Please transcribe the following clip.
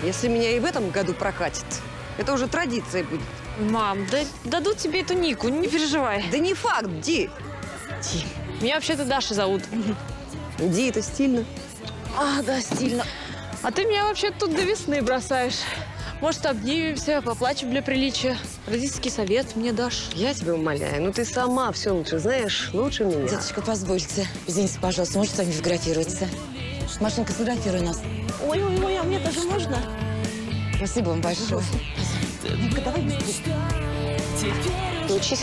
Если меня и в этом году прокатит, это уже традицией будет. Мам, да дадут тебе эту Нику, не переживай. Да не факт, Ди. Ди. Меня вообще-то Даша зовут. Ди, это стильно. А, да, стильно. А ты меня вообще тут до весны бросаешь. Может, обнимемся, поплачем для приличия. Родительский совет мне дашь. Я тебя умоляю, ну ты сама все лучше знаешь, лучше меня. Деточка, позвольте. Извините, пожалуйста, может, с вами фотографироваться? Машенька, сфотографируй нас. Ой, а мне тоже можно? Спасибо вам большое. Ника, давай быстрее. Учись